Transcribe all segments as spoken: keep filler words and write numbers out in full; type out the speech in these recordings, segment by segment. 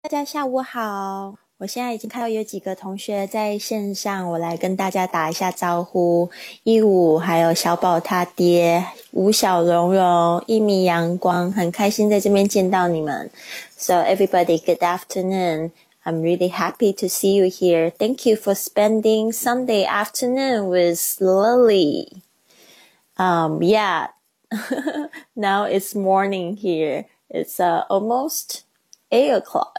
大家下午好，我现在已经看到有几个同学在线上，我来跟大家打一下招呼。一五还有小宝他爹，吴小蓉蓉，一米阳光，很开心在这边见到你们。So everybody, good afternoon. I'm really happy to see you here. Thank you for spending Sunday afternoon with Lily. Um, yeah, now it's morning here. It's uh, almost eight o'clock.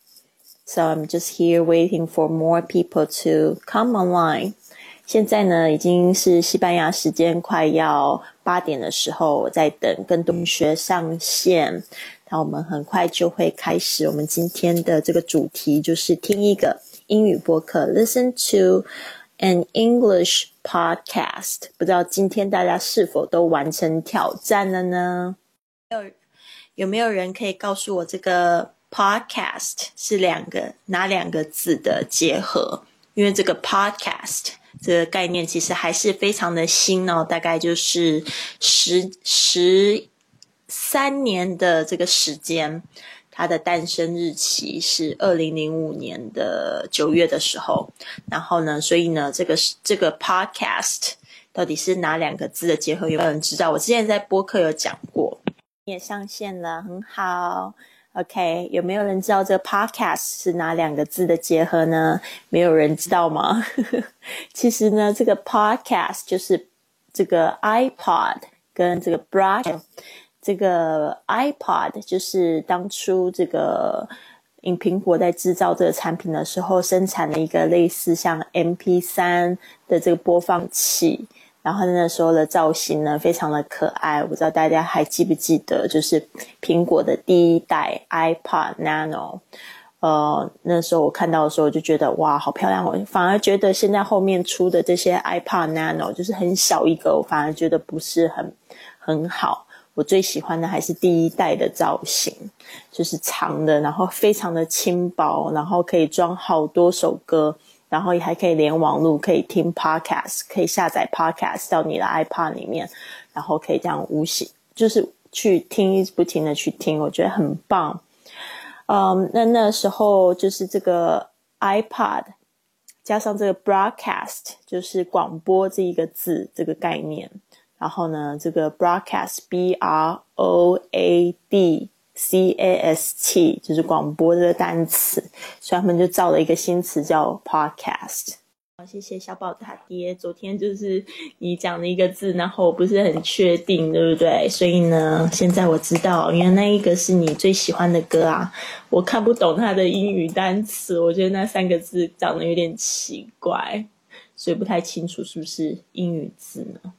So I'm just here waiting for more people to come online. 现在呢，已经是西班牙时间快要八点的时候，我在等跟同学上线。那我们很快就会开始我们今天的这个主题，就是听一个英语播客 Listen to an English podcast. 不知道今天大家是否都完成挑战了呢？有有没有人可以告诉我这个 podcast 是两个哪两个字的结合？因为这个 podcast 这个概念其实还是非常的新哦，大概就是十十三年的这个时间。它的诞生日期是二零零五年的九月的时候，然后呢，所以呢，这个这个 podcast 到底是哪两个字的结合？有没有人知道？我之前在播客有讲过，也上线了，很好。OK， 有没有人知道这个 podcast 是哪两个字的结合呢？没有人知道吗？其实呢，这个 podcast 就是这个 iPod 跟这个 broadcast。这个 iPod 就是当初这个苹果在制造这个产品的时候生产了一个类似像 M P 三 的这个播放器，然后那时候的造型呢非常的可爱，我不知道大家还记不记得，就是苹果的第一代 iPod Nano。呃，那时候我看到的时候我就觉得哇好漂亮，我反而觉得现在后面出的这些 iPod Nano 就是很小一个，我反而觉得不是很很好。我最喜欢的还是第一代的造型，就是长的，然后非常的轻薄，然后可以装好多首歌，然后也还可以连网路，可以听 podcast， 可以下载 podcast 到你的 iPod 里面，然后可以这样无形就是去听，不停的去听，我觉得很棒。嗯，那那时候就是这个 iPod 加上这个 broadcast 就是广播这一个字这个概念，然后呢这个 broadcast B R O A D C A S T 就是广播这个单词，所以他们就造了一个新词叫 podcast。好，谢谢小宝他爹，昨天就是你讲了一个字，然后我不是很确定对不对，所以呢现在我知道原来那一个是你最喜欢的歌啊。我看不懂它的英语单词，我觉得那三个字长得有点奇怪，所以不太清楚是不是英语字呢。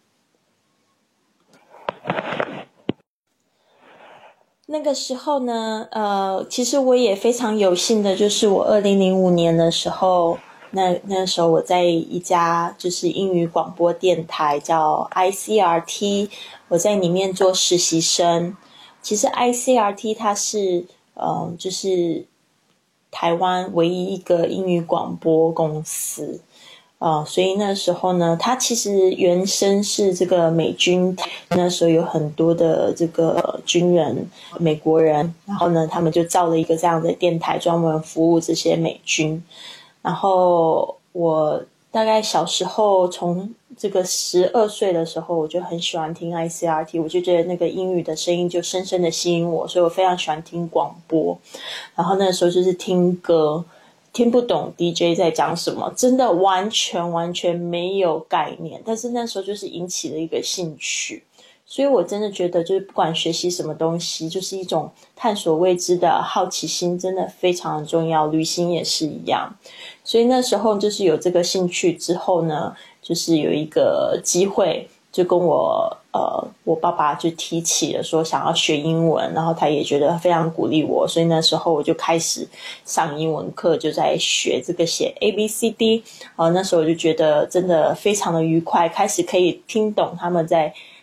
那个时候呢呃，其实我也非常有幸的，就是我二零零五年的时候，那那时候我在一家就是英语广播电台叫 I C R T， 我在里面做实习生。其实 I C R T 它是呃，就是台湾唯一一个英语广播公司。呃，所以那时候呢，它其实原生是这个美军，那时候有很多的这个军人，美国人，然后呢，他们就造了一个这样的电台，专门服务这些美军。然后我大概小时候从这个十二岁的时候，我就很喜欢听 I C R T， 我就觉得那个英语的声音就深深的吸引我，所以我非常喜欢听广播。然后那时候就是听歌，听不懂 D J 在讲什么，真的完全完全没有概念，但是那时候就是引起了一个兴趣。所以我真的觉得就是不管学习什么东西，就是一种探索未知的好奇心，真的非常的重要，旅行也是一样。所以那时候就是有这个兴趣之后呢，就是有一个机会就跟我呃，我爸爸就提起了说想要学英文，然后他也觉得非常鼓励我，所以那时候我就开始上英文课，就在学这个写 A B C D。呃，那时候我就觉得真的非常的愉快，开始可以听懂他们在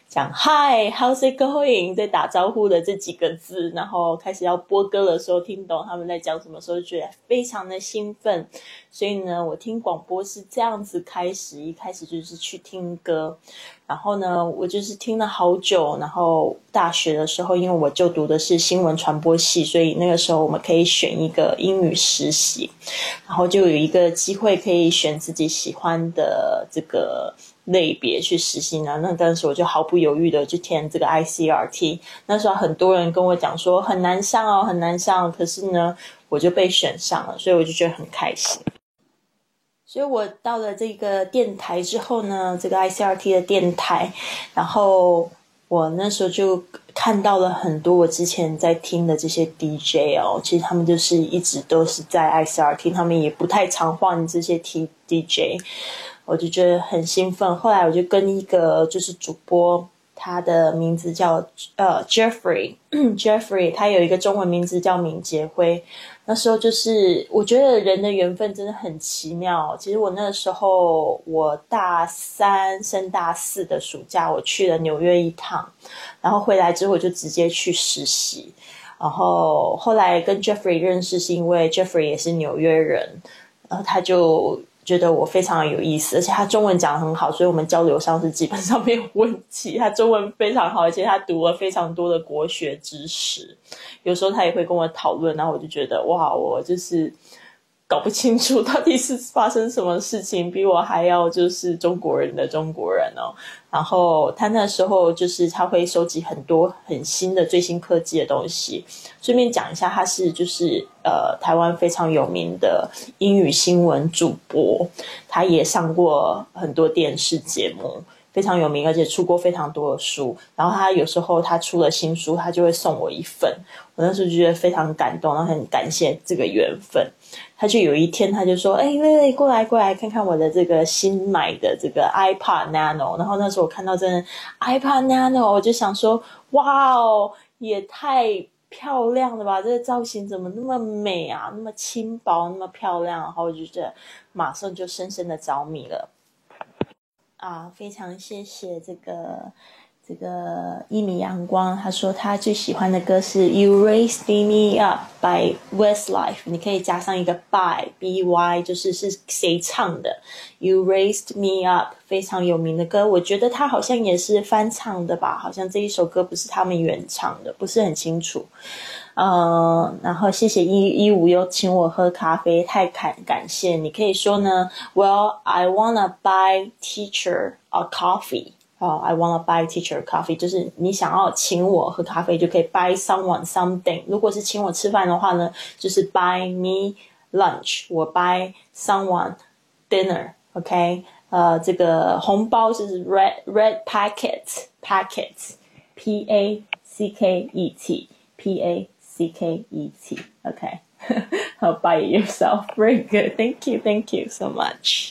讲 Hi how's it going 在打招呼的这几个字，然后开始要播歌的时候听懂他们在讲什么时候，就觉得非常的兴奋。所以呢，我听广播是这样子开始，一开始就是去听歌，然后呢我就是听了好久。然后大学的时候，因为我就读的是新闻传播系，所以那个时候我们可以选一个英语实习，然后就有一个机会可以选自己喜欢的这个类别去实习呢。那当时我就毫不犹豫的去填这个 I C R T。 那时候很多人跟我讲说很难上哦很难上，可是呢我就被选上了，所以我就觉得很开心。所以我到了这个电台之后呢，这个 I C R T 的电台，然后我那时候就看到了很多我之前在听的这些 D J 哦，其实他们就是一直都是在 I C R T， 他们也不太常换这些 T D J， 我就觉得很兴奋。后来我就跟一个就是主播，他的名字叫呃 Jeffrey Jeffrey， 他有一个中文名字叫闵杰辉。那时候就是我觉得人的缘分真的很奇妙。其实我那个时候我大三升大四的暑假，我去了纽约一趟，然后回来之后我就直接去实习。然后后来跟 Jeffrey 认识是因为 Jeffrey 也是纽约人，然后他就觉得我非常有意思，而且他中文讲得很好，所以我们交流上是基本上没有问题。他中文非常好，而且他读了非常多的国学知识，有时候他也会跟我讨论，然后我就觉得哇，我就是搞不清楚到底是发生什么事情，比我还要就是中国人的中国人哦。然后他那时候就是他会收集很多很新的最新科技的东西。顺便讲一下，他是就是呃台湾非常有名的英语新闻主播，他也上过很多电视节目，非常有名，而且出过非常多的书。然后他有时候他出了新书，他就会送我一份，我那时候就觉得非常感动，然后很感谢这个缘分。他就有一天他就说，哎，薇薇过来过来看看我的这个新买的这个 iPod Nano。 然后那时候我看到真的 iPod Nano， 我就想说哇哦，也太漂亮了吧，这个造型怎么那么美啊，那么轻薄那么漂亮。然后我就觉得马上就深深的着迷了啊。非常谢谢这个这个一米阳光，他说他最喜欢的歌是 You Raised Me Up by Westlife， 你可以加上一个 by B Y， 就是是谁唱的 You Raised Me Up， 非常有名的歌。我觉得他好像也是翻唱的吧，好像这一首歌不是他们原唱的，不是很清楚。呃，然后谢谢一一五又请我喝咖啡，太感感谢。你可以说呢 Well I wanna buy teacher a coffee，Oh, I wanna buy teacher coffee， 就是你想要请我喝咖啡就可以 buy someone something。 如果是请我吃饭的话呢，就是 buy me lunch， 我 buy someone dinner， OK。 呃，这个红包是 red red packet packet P A C K E T P A C K E T OK I'll buy it yourself. Very good. Thank you. Thank you so much.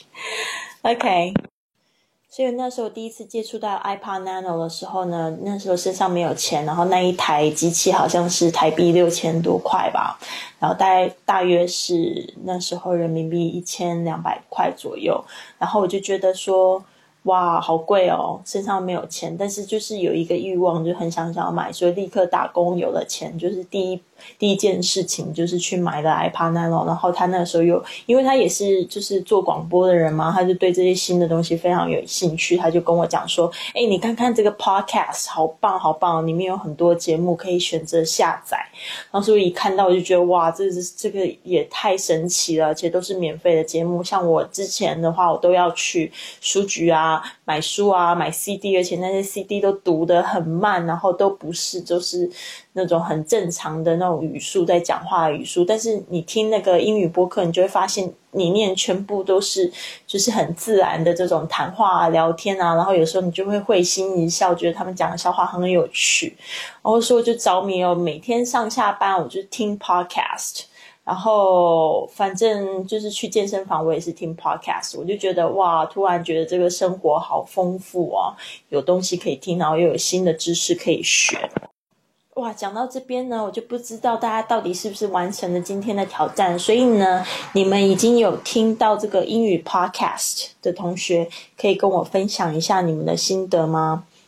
OK，所以那时候第一次接触到 iPod Nano 的时候呢，那时候身上没有钱，然后那一台机器好像是台币六千多块吧，然后大概大约是那时候人民币一千两百块左右。然后我就觉得说哇好贵哦，身上没有钱，但是就是有一个欲望，就很想想要买，所以立刻打工，有了钱就是第一第一件事情就是去买了 iPod Nano。 然后他那个时候又因为他也是就是做广播的人嘛，他就对这些新的东西非常有兴趣，他就跟我讲说，哎，你看看这个 podcast 好棒好棒，里面有很多节目可以选择下载。然后所以一看到我就觉得哇，这是这个也太神奇了，而且都是免费的节目。像我之前的话，我都要去书局啊买书啊买 C D， 而且那些 C D 都读得很慢，然后都不是就是那种很正常的那种语速在讲话的语速。但是你听那个英语播客，你就会发现里面全部都是就是很自然的这种谈话啊聊天啊，然后有时候你就会会心一笑，觉得他们讲的笑话很有趣。然后说我就着迷哦，每天上下班我就听 podcast，然后反正就是去健身房我也是听 podcast， 我就觉得哇，突然觉得这个生活好丰富哦，有东西可以听，然后又有新的知识可以学。哇，讲到这边呢，我就不知道大家到底是不是完成了今天的挑战。所以呢，你们已经有听到这个英语 podcast 的同学，可以跟我分享一下你们的心得吗？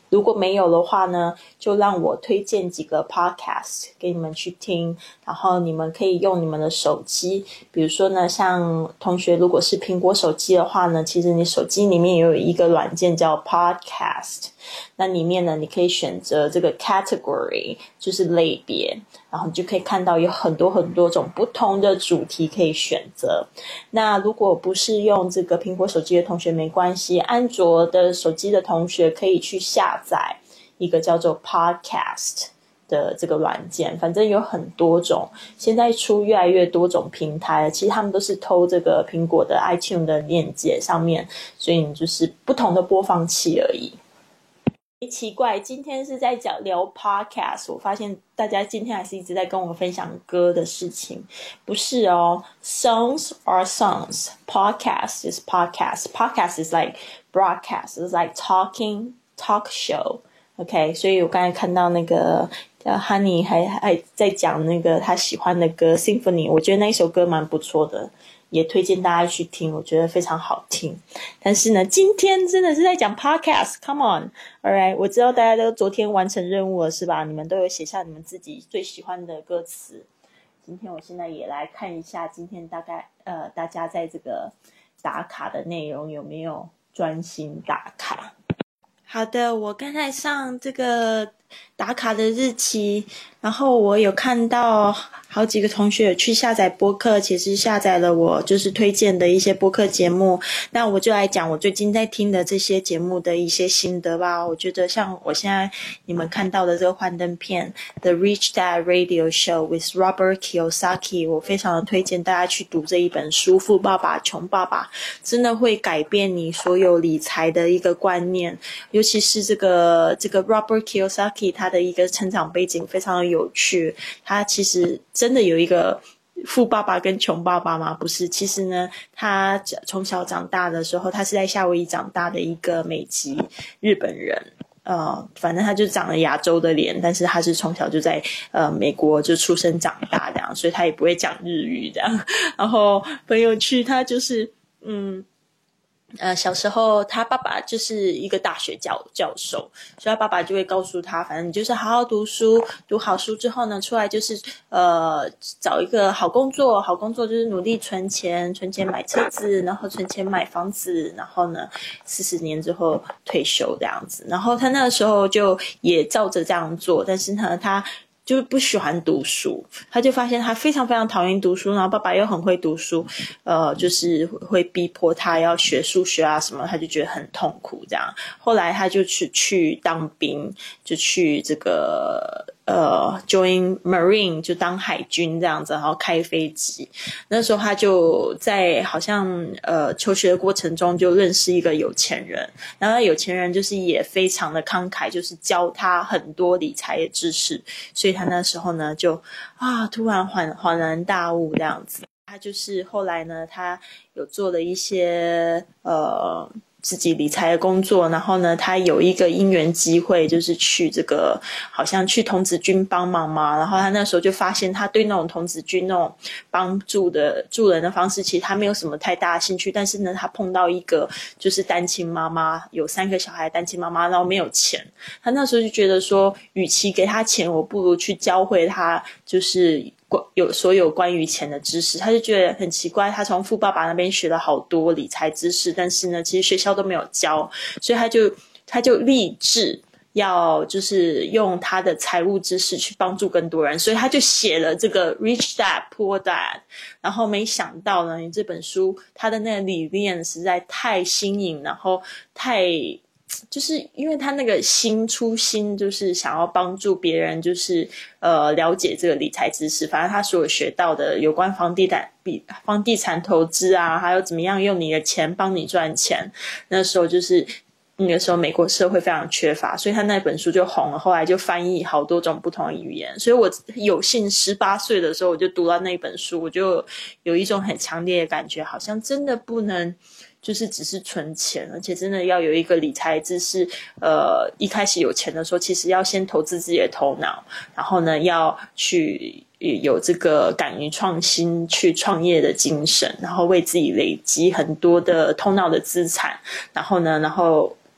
如果没有的话呢，就让我推荐几个 podcast 给你们去听，然后你们可以用你们的手机，比如说呢，像同学如果是苹果手机的话呢，其实你手机里面也有一个软件叫 podcast， 那里面呢你可以选择这个 category， 就是类别，然后你就可以看到有很多很多种不同的主题可以选择。那如果不是用这个苹果手机的同学没关系，安卓的手机的同学可以去下载一个叫做 podcast 的这个软件，反正有很多种，现在出越来越多种平台，其实他们都是偷这个苹果的 iTunes 的链接上面，所以你就是不同的播放器而已。奇怪，今天是在讲聊 podcast， 我发现大家今天还是一直在跟我分享歌的事情，不是哦。Songs are songs, podcast is podcast, podcast is like broadcast, it's like talking talk show, OK， 所以我刚才看到那个叫 Honey 还还在讲那个他喜欢的歌 Symphony， 我觉得那一首歌蛮不错的，也推荐大家去听，我觉得非常好听。但是呢，今天真的是在讲 podcast， come on， alright， 我知道大家都昨天完成任务了是吧？你们都有写下你们自己最喜欢的歌词。今天我现在也来看一下，今天大概呃大家在这个打卡的内容有没有专心打卡。好的，我刚才上这个打卡的日期，然后我有看到好几个同学有去下载播客，其实下载了我就是推荐的一些播客节目，那我就来讲我最近在听的这些节目的一些心得吧。我觉得像我现在你们看到的这个幻灯片 The Rich Dad Radio Show with Robert Kiyosaki， 我非常的推荐大家去读这一本书，富爸爸穷爸爸，真的会改变你所有理财的一个观念，尤其是这个这个 Robert Kiyosaki 他的一个成长背景非常的有趣，他其实真的有一个富爸爸跟穷爸爸吗？不是，其实呢他从小长大的时候，他是在夏威夷长大的一个美籍日本人，呃，反正他就长了亚洲的脸，但是他是从小就在呃美国就出生长大这样，所以他也不会讲日语这样，然后很有趣，他就是嗯呃，小时候他爸爸就是一个大学教教授，所以他爸爸就会告诉他，反正你就是好好读书，读好书之后呢，出来就是呃找一个好工作，好工作就是努力存钱，存钱买车子，然后存钱买房子，然后呢四十年之后退休这样子。然后他那个时候就也照着这样做，但是呢他就不喜欢读书，他就发现他非常非常讨厌读书，然后爸爸又很会读书，呃，就是会逼迫他要学数学啊什么，他就觉得很痛苦这样。后来他就去去当兵，就去这个呃 join Marine， 就当海军这样子，然后开飞机。那时候他就在好像呃求学的过程中就认识一个有钱人，然后有钱人就是也非常的慷慨，就是教他很多理财的知识，所以他那时候呢就啊突然恍恍然大悟这样子。他就是后来呢他有做了一些呃自己理财的工作，然后呢他有一个因缘机会，就是去这个好像去童子军帮忙嘛，然后他那时候就发现他对那种童子军那种帮助的助人的方式其实他没有什么太大的兴趣，但是呢他碰到一个就是单亲妈妈，有三个小孩的单亲妈妈，然后没有钱，他那时候就觉得说与其给他钱，我不如去教会他就是有所有关于钱的知识。他就觉得很奇怪，他从富爸爸那边学了好多理财知识，但是呢其实学校都没有教，所以他就他就立志要就是用他的财务知识去帮助更多人，所以他就写了这个 Rich Dad Poor Dad。 然后没想到呢这本书他的那个理念实在太新颖，然后太就是因为他那个心初心就是想要帮助别人，就是呃了解这个理财知识，反正他所有学到的有关房地产房地产投资啊，还有怎么样用你的钱帮你赚钱，那时候就是那个时候美国社会非常缺乏，所以他那本书就红了，后来就翻译好多种不同的语言。所以我有幸十八岁的时候我就读到那本书，我就有一种很强烈的感觉，好像真的不能就是只是存钱，而且真的要有一个理财知识。呃，一开始有钱的时候，其实要先投资自己的头脑，然后呢，要去有这个敢于创新、去创业的精神，然后为自己累积很多的头脑的资产，然后呢，然后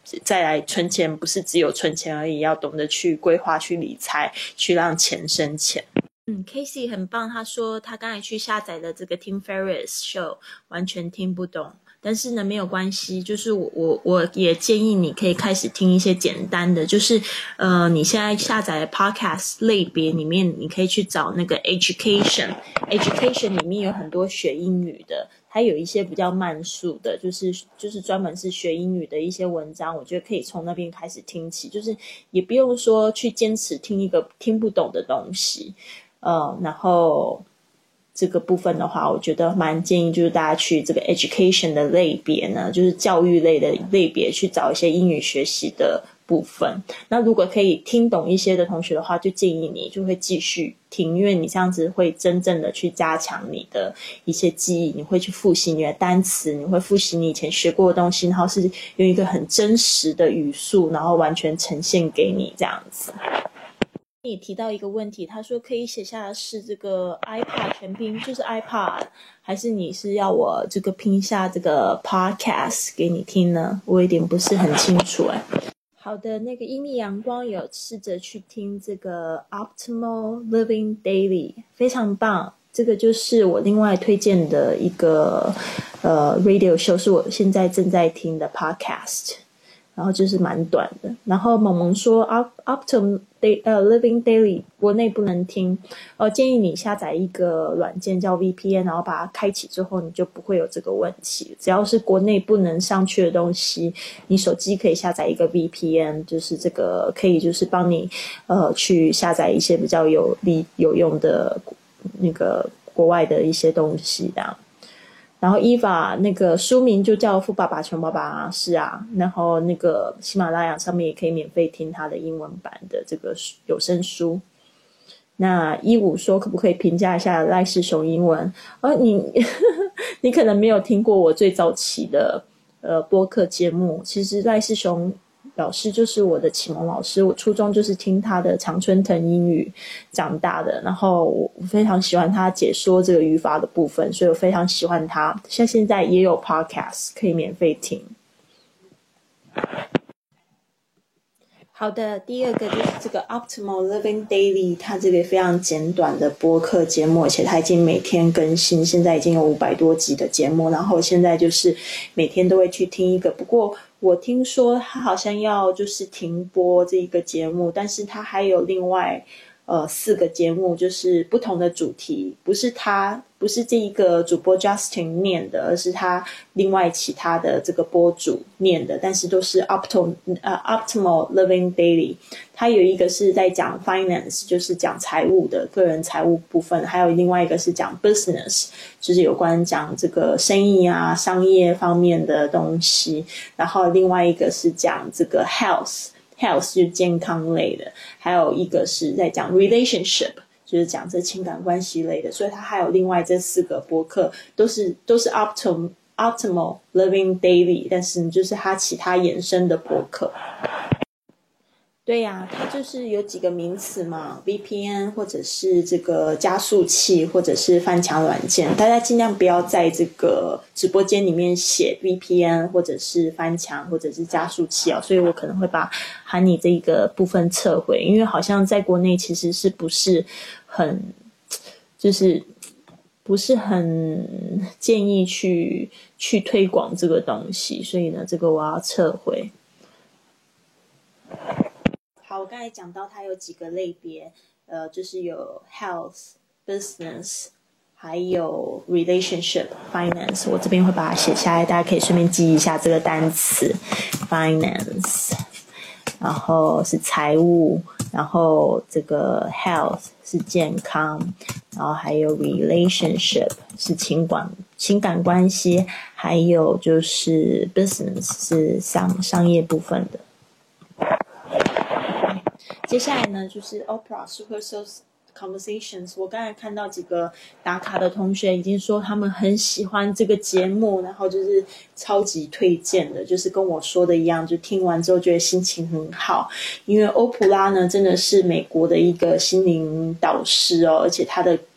再来存钱不是只有存钱而已，要懂得去规划去理财，去让钱生钱。嗯 Casey 很棒，他说他刚才去下载了这个 Tim Ferriss Show， 完全听不懂，但是呢没有关系，就是我我我也建议你可以开始听一些简单的，就是呃你现在下载的 podcast 类别里面，你可以去找那个 education education 里面有很多学英语的，还有一些比较慢速的，就是就是专门是学英语的一些文章，我觉得可以从那边开始听起，就是也不用说去坚持听一个听不懂的东西。呃，然后这个部分的话，我觉得蛮建议就是大家去这个 education 的类别呢，就是教育类的类别去找一些英语学习的部分。那如果可以听懂一些的同学的话，就建议你就会继续听，因为你这样子会真正的去加强你的一些记忆，你会去复习你的单词，你会复习你以前学过的东西，然后是用一个很真实的语速，然后完全呈现给你这样子。你提到一个问题，他说可以写下的是这个 iPad 全拼，就是 iPad， 还是你是要我这个拼下这个 podcast 给你听呢？我有点不是很清楚哎。好的，那个一米阳光有试着去听这个 Optimal Living Daily， 非常棒。这个就是我另外推荐的一个呃 radio show， 是我现在正在听的 podcast。然后就是蛮短的，然后萌萌说 Optimal Living Daily 国内不能听，呃，建议你下载一个软件叫 V P N， 然后把它开启之后，你就不会有这个问题。只要是国内不能上去的东西，你手机可以下载一个 V P N， 就是这个可以就是帮你呃去下载一些比较有利有用的那个国外的一些东西这样。然后 Eva 那个书名就叫富爸爸穷爸爸啊，是啊，然后那个喜马拉雅上面也可以免费听他的英文版的这个有声书。那一五说可不可以评价一下赖世雄英文？哦，你你可能没有听过我最早期的呃播客节目，其实赖世雄老师就是我的启蒙老师，我初中就是听他的常春藤英语长大的，然后我非常喜欢他解说这个语法的部分，所以我非常喜欢他。像现在也有 podcast 可以免费听。好的，第二个就是这个 Optimal Living Daily， 它这个非常简短的播客节目，而且它已经每天更新，现在已经有五百多集的节目，然后现在就是每天都会去听一个，不过我听说他好像要就是停播这一个节目，但是他还有另外呃四个节目，就是不同的主题，不是他不是这一个主播 Justin 念的，而是他另外其他的这个播主念的，但是都是 Optimal 呃 Optimal Living Daily。他有一个是在讲 finance， 就是讲财务的个人财务部分，还有另外一个是讲 business， 就是有关讲这个生意啊商业方面的东西，然后另外一个是讲这个 health health 就是健康类的，还有一个是在讲 relationship， 就是讲这情感关系类的，所以它还有另外这四个播客都是都是 optimal optimal living daily， 但是就是它其他衍生的播客。对呀、啊，它就是有几个名词嘛 ，V P N 或者是这个加速器，或者是翻墙软件，大家尽量不要在这个直播间里面写 V P N 或者是翻墙或者是加速器哦，所以我可能会把喊你这一个部分撤回，因为好像在国内其实是不是很就是不是很建议去去推广这个东西，所以呢，这个我要撤回。好，我刚才讲到它有几个类别，呃，就是有 health、business， 还有 relationship、finance。我这边会把它写下来，大家可以顺便记一下这个单词 finance， 然后是财务，然后这个 health 是健康，然后还有 relationship 是情感情感关系，还有就是 business 是商商业部分的。接下来呢，就是 Oprah Super Soul Conversations。我刚才看到几个打卡的同学已经说他们很喜欢这个节目，然后就是超级推荐的，就是跟我说的一样，就听完之后觉得心情很好。因为欧普拉呢，真的是美国的一个心灵导师哦，而且他的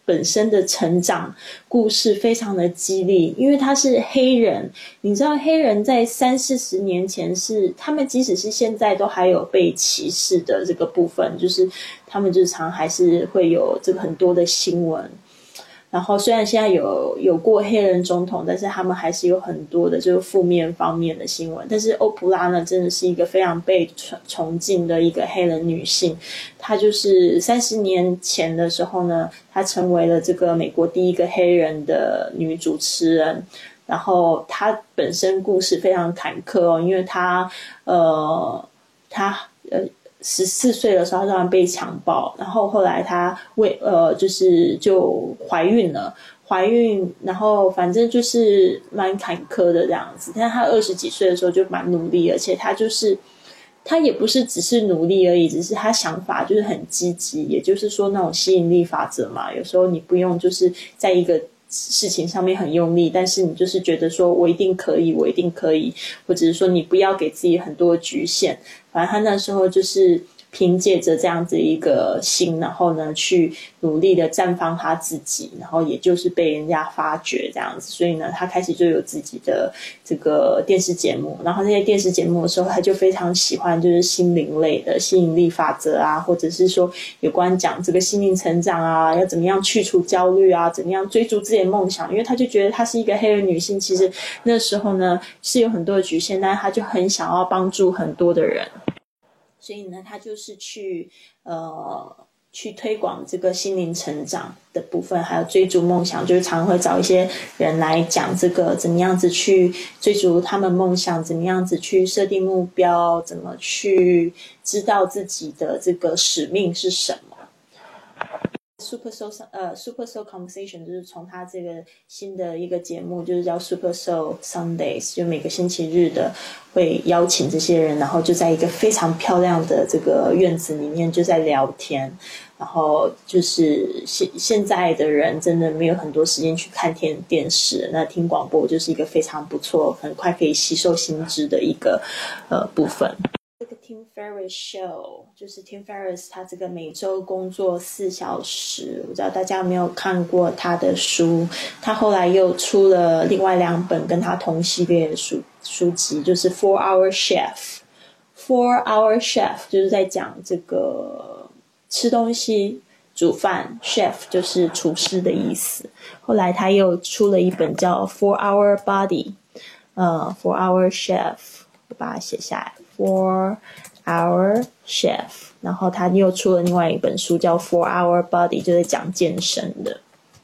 本身的成长故事非常的激励，因为他是黑人，你知道黑人在三四十年前是他们即使是现在都还有被歧视的这个部分，就是他们日常还是会有这个很多的新闻。然后虽然现在有有过黑人总统，但是他们还是有很多的就是负面方面的新闻。但是欧普拉呢，真的是一个非常被崇敬的一个黑人女性。她就是三十年前的时候呢，她成为了这个美国第一个黑人的女主持人。然后她本身故事非常坎坷哦，因为她呃她呃。十四岁的时候，她突然被强暴，然后后来她为呃就是就怀孕了，怀孕，然后反正就是蛮坎坷的这样子。但她二十几岁的时候就蛮努力，而且她就是她也不是只是努力而已，只是她想法就是很积极，也就是说那种吸引力法则嘛，有时候你不用就是在一个事情上面很用力，但是你就是觉得说我一定可以，我一定可以，或者是说你不要给自己很多局限。反正他那时候就是凭借着这样子一个心，然后呢去努力的绽放他自己，然后也就是被人家发掘这样子。所以呢他开始就有自己的这个电视节目，然后那些电视节目的时候他就非常喜欢就是心灵类的吸引力法则啊，或者是说有关讲这个心灵成长啊，要怎么样去除焦虑啊，怎么样追逐自己的梦想。因为他就觉得她是一个黑人女性，其实那时候呢是有很多的局限，但是他就很想要帮助很多的人，所以呢他就是去呃去推广这个心灵成长的部分，还有追逐梦想，就是常会找一些人来讲这个怎么样子去追逐他们梦想，怎么样子去设定目标，怎么去知道自己的这个使命是什么。Super Soul 呃 Super Soul Conversation 就是从他这个新的一个节目，就是叫 Super Soul Sundays， 就每个星期日的会邀请这些人，然后就在一个非常漂亮的这个院子里面就在聊天。然后就是现现在的人真的没有很多时间去看电电视，那听广播就是一个非常不错，很快可以吸收新知的一个呃部分。这个 Tim Ferriss Show 就是 Tim Ferriss 他这个每周工作四小时，我不知道大家有没有看过他的书，他后来又出了另外两本跟他同系列的书书籍，就是 Four Hour Chef Four Hour Chef 就是在讲这个吃东西煮饭， chef 就是厨师的意思。后来他又出了一本叫 Four Hour Body 呃 Four Hour Chef， 我把它写下来Four Hour Chef， 然后他又出了另外一本书叫 Four Hour Body， 就是讲健身的。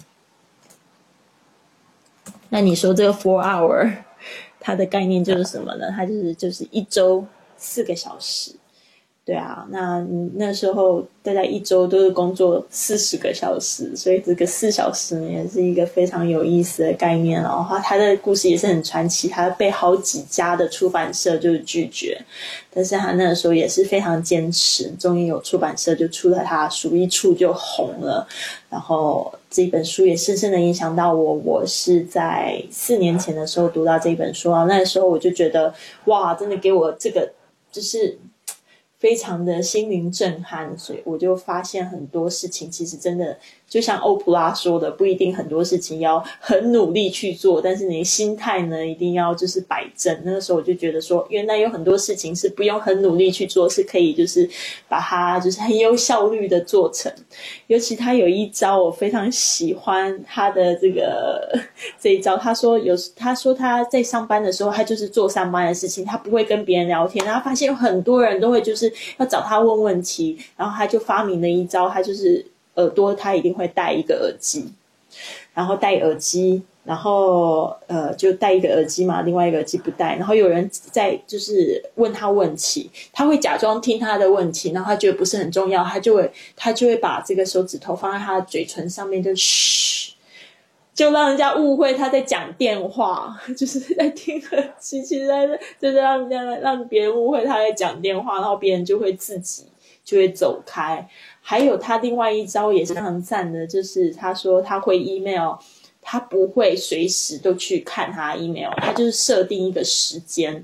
那你说这个 Four Hour 它的概念就是什么呢？它就是就是一周四个小时。对啊，那那时候大家一周都是工作四十个小时，所以这个四小时呢也是一个非常有意思的概念。然后他的故事也是很传奇，他被好几家的出版社就是拒绝，但是他那个时候也是非常坚持，终于有出版社就出了他书，一出就红了。然后这本书也深深的影响到我，我是在四年前的时候读到这本书啊，那个时候我就觉得哇，真的给我这个就是非常的心灵震撼，所以我就发现很多事情其实真的就像欧普拉说的，不一定很多事情要很努力去做，但是你的心态呢一定要就是摆正。那个时候我就觉得说原来有很多事情是不用很努力去做，是可以就是把它就是很有效率的做成。尤其他有一招我非常喜欢他的这个这一招，他说有他说他在上班的时候他就是做上班的事情，他不会跟别人聊天，然后发现有很多人都会就是要找他问问题，然后他就发明了一招，他就是耳朵他一定会戴一个耳机，然后戴耳机，然后呃就戴一个耳机嘛，另外一个耳机不戴，然后有人在就是问他问题，他会假装听他的问题，然后他觉得不是很重要，他就会他就会把这个手指头放在他的嘴唇上面，就嘘，就让人家误会他在讲电话，就是在听耳机，其实在就是让人家让别人误会他在讲电话，然后别人就会自己就会走开。还有他另外一招也是非常赞的，就是他说他会 email， 他不会随时都去看他 email， 他就是设定一个时间，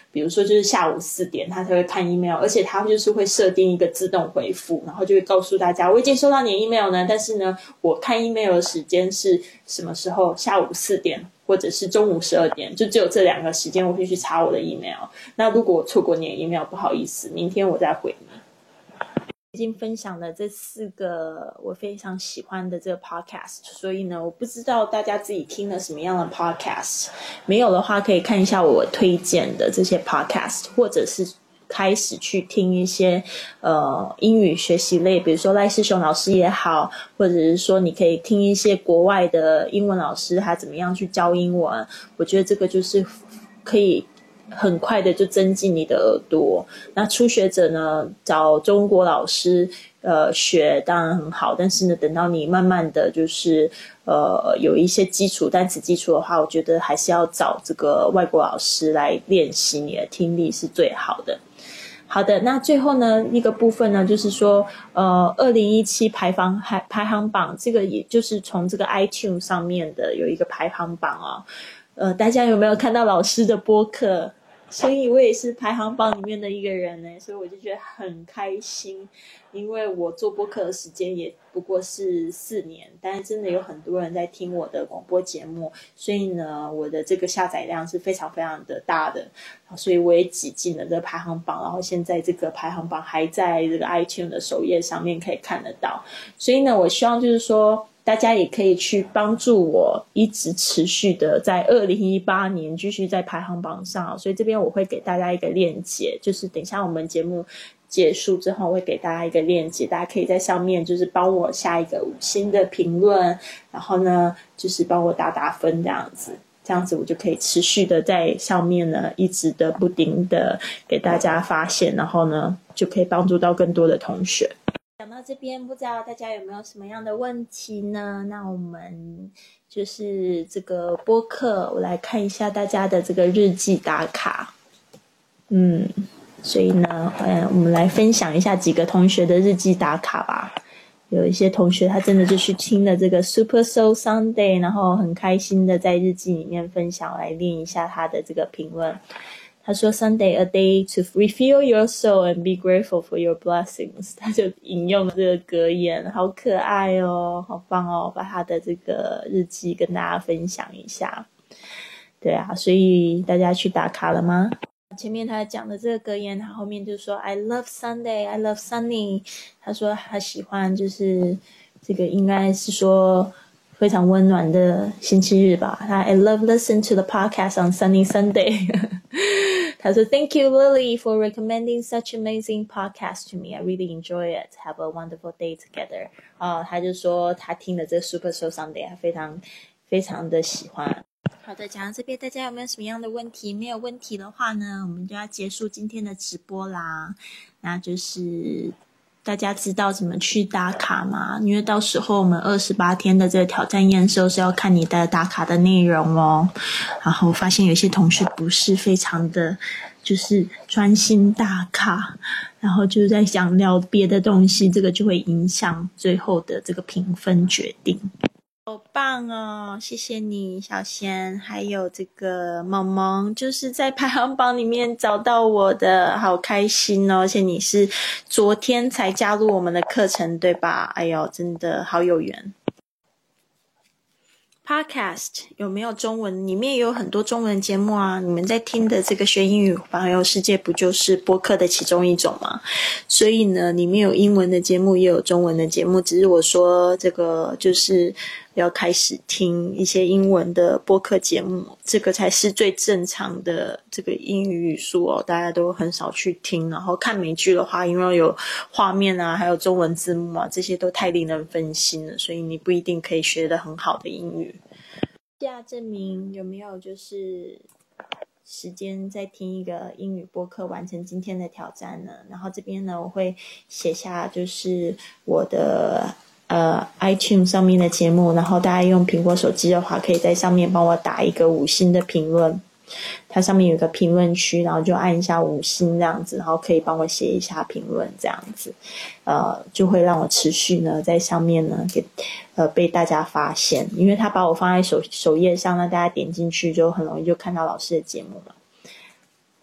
比如说就是下午四点他才会看 email， 而且他就是会设定一个自动回复，然后就会告诉大家我已经收到你的 email 呢，但是呢我看 email 的时间是什么时候，下午四点或者是中午十二点，就只有这两个时间我会去查我的 email。 那如果我错过你的 email， 不好意思，明天我再回你。已经分享了这四个我非常喜欢的这个 podcast， 所以呢我不知道大家自己听了什么样的 podcast， 没有的话可以看一下我推荐的这些 podcast， 或者是开始去听一些呃英语学习类，比如说赖世雄老师也好，或者是说你可以听一些国外的英文老师他怎么样去教英文，我觉得这个就是可以很快的就增进你的耳朵。那初学者呢找中国老师呃学当然很好，但是呢等到你慢慢的就是呃有一些基础单词基础的话，我觉得还是要找这个外国老师来练习你的听力是最好的。好的，那最后呢一个部分呢就是说呃二零一七排行排行榜，这个也就是从这个 iTunes 上面的有一个排行榜哦。呃大家有没有看到老师的播客？所以我也是排行榜里面的一个人呢，所以我就觉得很开心，因为我做播客的时间也不过是四年，但是真的有很多人在听我的广播节目，所以呢我的这个下载量是非常非常的大的，所以我也挤进了这个排行榜，然后现在这个排行榜还在这个 iTunes 的首页上面可以看得到。所以呢我希望就是说大家也可以去帮助我一直持续的在二零一八年继续在排行榜上，所以这边我会给大家一个链接，就是等一下我们节目结束之后会给大家一个链接，大家可以在上面就是帮我下一个五星的评论，然后呢就是帮我打打分这样子，这样子我就可以持续的在上面呢一直的不停的给大家发现，然后呢就可以帮助到更多的同学。讲到这边不知道大家有没有什么样的问题呢？那我们就是这个播客我来看一下大家的这个日记打卡。嗯，所以呢呃，我们来分享一下几个同学的日记打卡吧。有一些同学他真的就去听了这个 Super Soul Sunday， 然后很开心的在日记里面分享，来练一下他的这个评论。他说 Sunday a day to refill your soul and be grateful for your blessings， 他就引用了这个格言，好可爱哦，好棒哦，把他的这个日记跟大家分享一下。对啊，所以大家去打卡了吗？前面他讲的这个格言，他后面就说 I love Sunday, I love Sunny， 他说他喜欢就是这个应该是说非常温暖的星期日吧。他 I love listen to the podcast on sunny Sunday 他说 Thank you Lily for recommending such amazing podcast to me. I really enjoy it. Have a wonderful day together. 哦，他就说他听了这个 Super Soul Sunday， 他非常非常的喜欢。好的，讲到这边大家有没有什么样的问题？没有问题的话呢，我们就要结束今天的直播啦。那就是大家知道怎么去打卡吗？因为到时候我们二十八天的这个挑战验收是要看你的打卡的内容哦。然后我发现有些同学不是非常的就是专心打卡，然后就在想聊别的东西，这个就会影响最后的这个评分决定。好棒哦，谢谢你小贤，还有这个萌萌，就是在排行榜里面找到我的，好开心哦，而且你是昨天才加入我们的课程对吧？哎呦真的好有缘。Podcast 有没有中文？里面有很多中文节目啊，你们在听的这个学英语环游世界不就是播客的其中一种吗？所以呢里面有英文的节目也有中文的节目，只是我说这个就是要开始听一些英文的播客节目，这个才是最正常的这个英语语速哦，大家都很少去听。然后看美剧的话，因为有画面啊还有中文字幕啊，这些都太令人分心了，所以你不一定可以学得很好的英语。下证明有没有就是时间再听一个英语播客完成今天的挑战呢？然后这边呢我会写下就是我的呃 iTunes 上面的节目，然后大家用苹果手机的话可以在上面帮我打一个五星的评论，它上面有一个评论区，然后就按一下五星这样子，然后可以帮我写一下评论这样子，呃，就会让我持续呢在上面呢给呃被大家发现，因为他把我放在首首页上，那大家点进去就很容易就看到老师的节目嘛。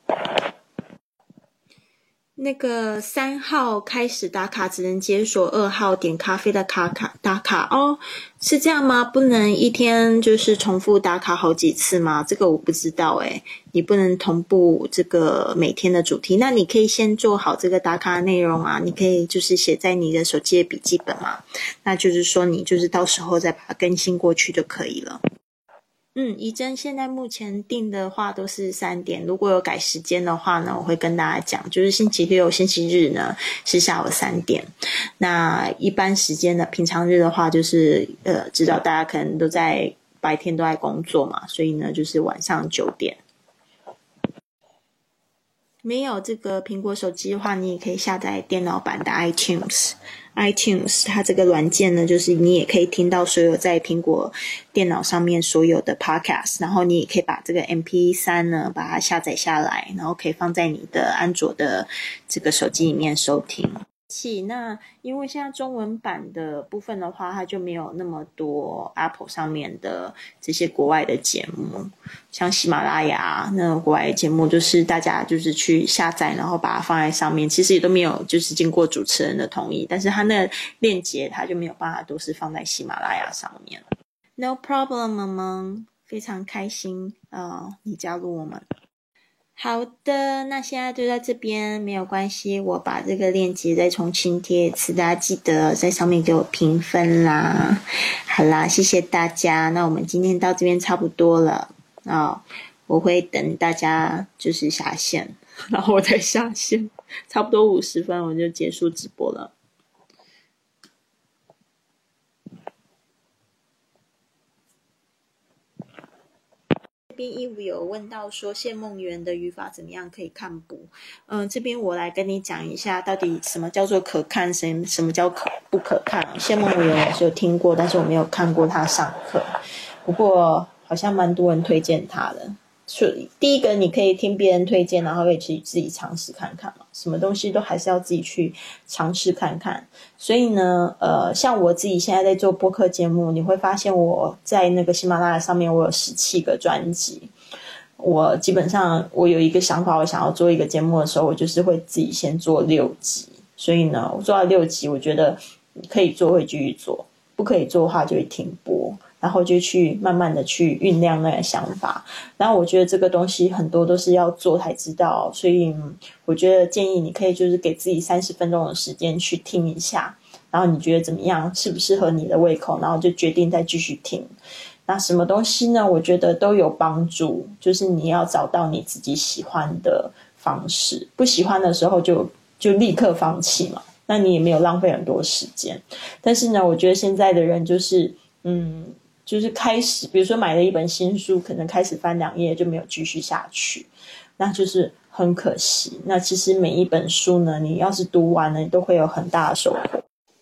那个三号开始打卡只能解锁二号点咖啡的卡卡打卡哦，是这样吗？不能一天就是重复打卡好几次吗？这个我不知道诶，你不能同步这个每天的主题，那你可以先做好这个打卡的内容啊，你可以就是写在你的手机的笔记本嘛，那就是说你就是到时候再把它更新过去就可以了。嗯，怡珍现在目前定的话都是三点，如果有改时间的话呢，我会跟大家讲，就是星期六、星期日呢是下午三点，那一般时间的平常日的话，就是呃，知道大家可能都在白天都在工作嘛，所以呢就是晚上九点。没有这个苹果手机的话，你也可以下载电脑版的 iTunes。iTunes 它这个软件呢，就是你也可以听到所有在苹果电脑上面所有的 podcast， 然后你也可以把这个 M P 三 呢把它下载下来，然后可以放在你的安卓的这个手机里面收听。那因为现在中文版的部分的话，它就没有那么多 Apple 上面的这些国外的节目，像喜马拉雅那国外的节目，就是大家就是去下载，然后把它放在上面，其实也都没有就是经过主持人的同意，但是它那个链接它就没有办法都是放在喜马拉雅上面。No problem， 萌萌，非常开心呃，你加入我们。好的，那现在就在这边，没有关系，我把这个链接再重新贴一次，大家记得在上面给我评分啦。好啦，谢谢大家，那我们今天到这边差不多了啊、哦，我会等大家就是下线，然后我再下线，差不多五十分我就结束直播了。这边义务有问到说谢梦圆的语法怎么样可以看补，嗯、呃，这边我来跟你讲一下到底什么叫做可看，什什么叫可不可看。谢梦圆我是有听过，但是我没有看过他上课，不过好像蛮多人推荐他的。第一个你可以听别人推荐，然后可以去自己尝试看看嘛，什么东西都还是要自己去尝试看看。所以呢呃，像我自己现在在做播客节目，你会发现我在那个喜马拉雅上面我有十七个专辑，我基本上我有一个想法，我想要做一个节目的时候，我就是会自己先做六集，所以呢我做到六集我觉得可以做会继续做，不可以做的话就会停播，然后就去慢慢的去酝酿那个想法。然后我觉得这个东西很多都是要做才知道，所以我觉得建议你可以就是给自己三十分钟的时间去听一下，然后你觉得怎么样，适不适合你的胃口，然后就决定再继续听。那什么东西呢，我觉得都有帮助，就是你要找到你自己喜欢的方式，不喜欢的时候就就立刻放弃嘛，那你也没有浪费很多时间。但是呢我觉得现在的人就是嗯就是开始比如说买了一本新书，可能开始翻两页就没有继续下去，那就是很可惜。那其实每一本书呢，你要是读完了，你都会有很大的收获。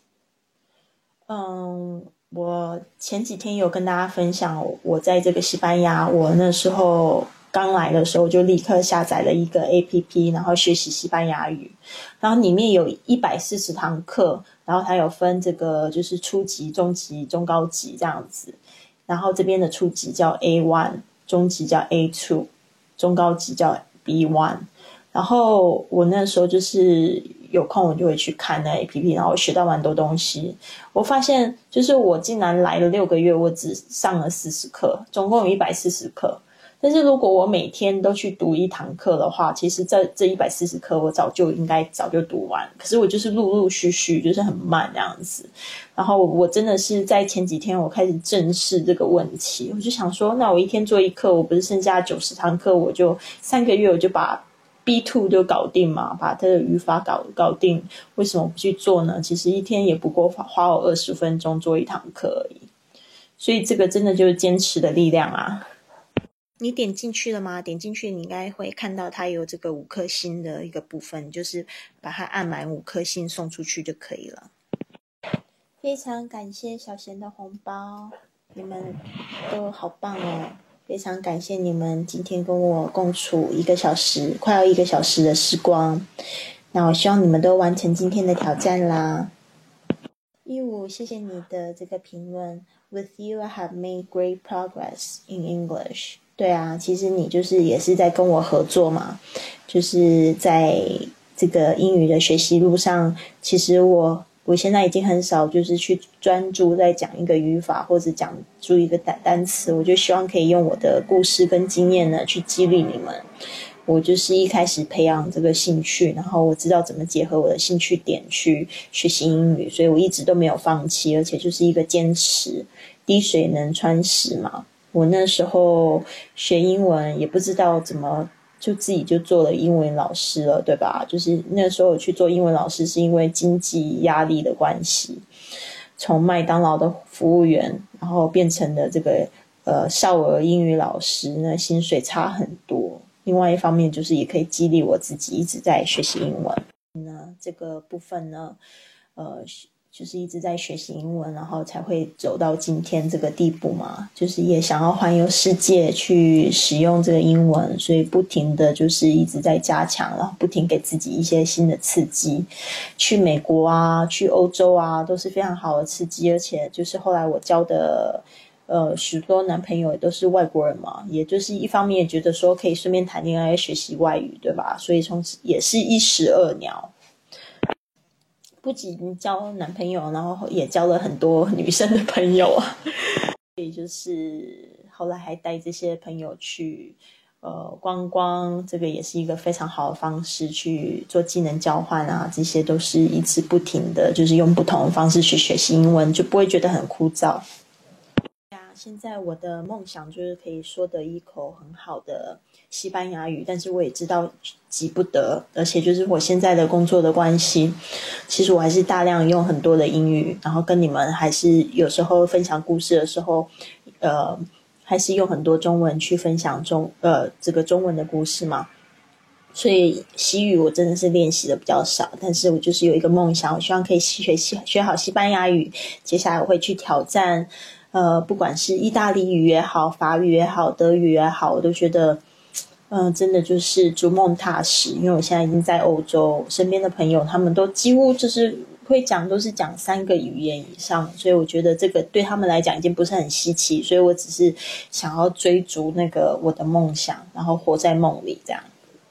嗯，我前几天有跟大家分享，我在这个西班牙，我那时候刚来的时候就立刻下载了一个 A P P， 然后学习西班牙语，然后里面有一百四十堂课，然后它有分这个就是初级、中级、中高级这样子，然后这边的初级叫 A 一， 中级叫 A 二， 中高级叫 B 一， 然后我那时候就是有空我就会去看那 A P P， 然后学到蛮多东西。我发现就是我竟然来了六个月，我只上了四十课，总共有一百四十课。但是如果我每天都去读一堂课的话，其实这这一百四十课我早就应该早就读完，可是我就是陆陆续续，就是很慢这样子。然后我真的是在前几天我开始正视这个问题，我就想说，那我一天做一课，我不是剩下九十堂课，我就三个月我就把B 二 就搞定嘛，把它的语法搞搞定，为什么不去做呢？其实一天也不过花我二十分钟做一堂课而已，所以这个真的就是坚持的力量啊。你点进去了吗？点进去你应该会看到它有这个五颗星的一个部分，就是把它按满五颗星送出去就可以了。非常感谢小贤的红包，你们都好棒哦，非常感谢你们今天跟我共处一个小时，快要一个小时的时光。那我希望你们都完成今天的挑战啦。一五，谢谢你的这个评论。With you, I have made great progress in English. 对啊，其实你就是也是在跟我合作嘛，就是在这个英语的学习路上，其实我我现在已经很少就是去专注在讲一个语法或者讲出一个单单词，我就希望可以用我的故事跟经验呢去激励你们。我就是一开始培养这个兴趣，然后我知道怎么结合我的兴趣点去学习英语，所以我一直都没有放弃，而且就是一个坚持，滴水能穿石嘛。我那时候学英文也不知道怎么就自己就做了英文老师了，对吧？就是那时候我去做英文老师是因为经济压力的关系，从麦当劳的服务员然后变成了这个呃少儿英语老师，那薪水差很多。另外一方面就是也可以激励我自己一直在学习英文。那这个部分呢呃就是一直在学习英文，然后才会走到今天这个地步嘛，就是也想要环游世界去使用这个英文，所以不停的就是一直在加强，然后不停给自己一些新的刺激。去美国啊，去欧洲啊，都是非常好的刺激，而且就是后来我交的呃许多男朋友也都是外国人嘛，也就是一方面也觉得说可以顺便谈恋爱学习外语，对吧？所以从此也是一石二鸟。不仅交男朋友，然后也交了很多女生的朋友啊，所以就是后来还带这些朋友去呃观光，这个也是一个非常好的方式去做技能交换啊，这些都是一直不停的，就是用不同的方式去学习英文，就不会觉得很枯燥。现在我的梦想就是可以说得一口很好的西班牙语，但是我也知道急不得，而且就是我现在的工作的关系，其实我还是大量用很多的英语，然后跟你们还是有时候分享故事的时候呃，还是用很多中文去分享中呃这个中文的故事嘛。所以西语我真的是练习的比较少，但是我就是有一个梦想，我希望可以学习学好西班牙语，接下来我会去挑战呃，不管是意大利语也好，法语也好，德语也好，我都觉得嗯、呃，真的就是逐梦踏实。因为我现在已经在欧洲，身边的朋友他们都几乎就是会讲，都是讲三个语言以上，所以我觉得这个对他们来讲已经不是很稀奇，所以我只是想要追逐那个我的梦想，然后活在梦里这样。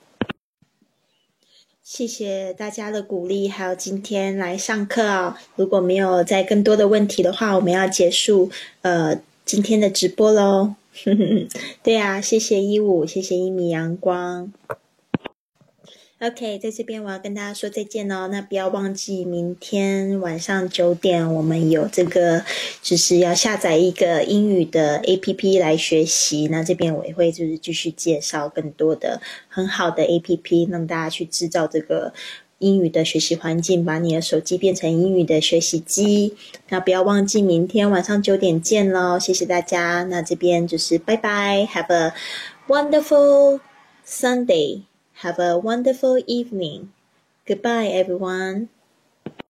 谢谢大家的鼓励，还有今天来上课哦。如果没有再更多的问题的话，我们要结束呃今天的直播咯。对啊，谢谢一五，谢谢一米阳光。OK， 在这边我要跟大家说再见哦。那不要忘记明天晚上九点我们有这个就是要下载一个英语的 A P P 来学习，那这边我也会就是继续介绍更多的很好的 A P P 让大家去制造这个英语的学习环境，把你的手机变成英语的学习机。那不要忘记明天晚上九点见咯，谢谢大家。那这边就是拜拜 Have a wonderful Sunday，Have a wonderful evening. Goodbye, everyone.